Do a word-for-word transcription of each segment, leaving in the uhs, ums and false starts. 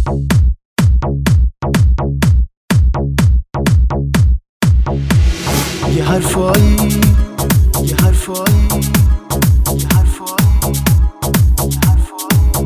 یه حرفایی یه حرفایی یه حرفایی یه حرفایی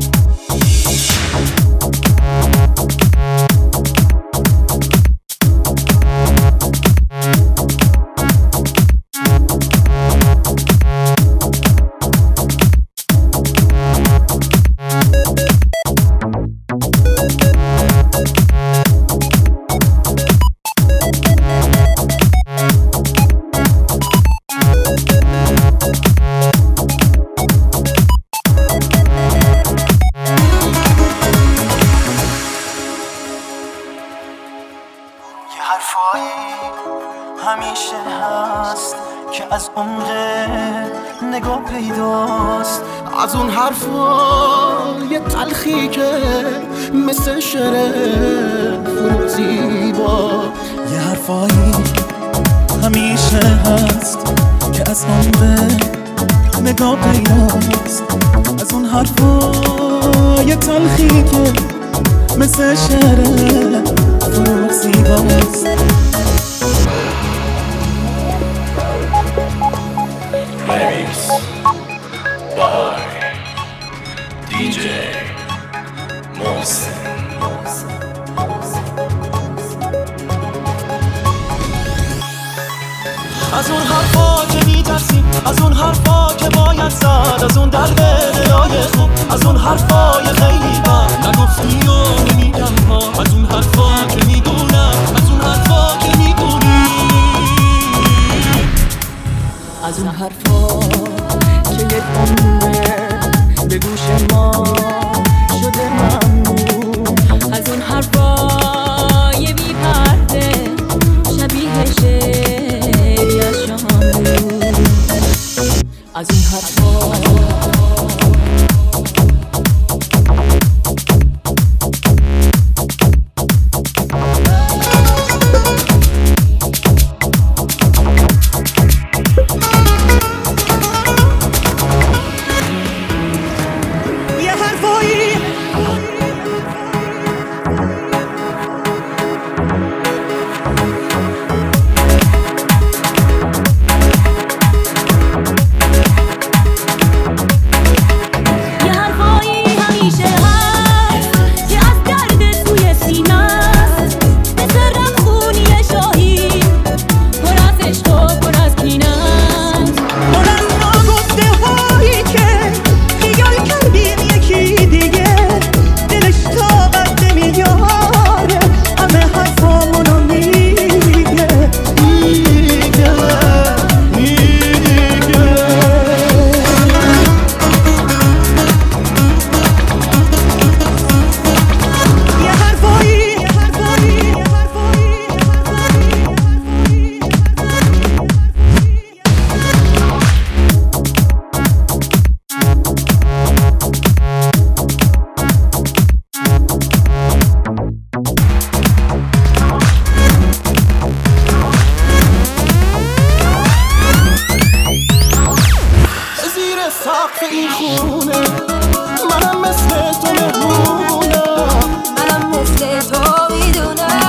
همیشه هست که از عمق نگاه پیداست، از اون حرفای تلخی که مثل شعر فروغ زیبا. یه حرفایی همیشه هست که از عمق نگاه پیداست، از اون حرفای تلخی که مثل شعر فروغ زیباست. Remix by دی جی محسن. از اون حرفا که میترسیم، از اون حرفا که باید زد، از اون درد دلای خوب، از اون حرفای خیلی بد نگفتی و نمیگم ها، از اون حرفا که میدونم، از اون حرفا که میدونی، از اون حرفا که یک عمره به گوش ما شده ممنون، از اون حرفای بی پرده شبیه شعری از شاملو، از اون حرفا سقف این خونه منم مثل تو مهمونم، منم مثل تو میدونم،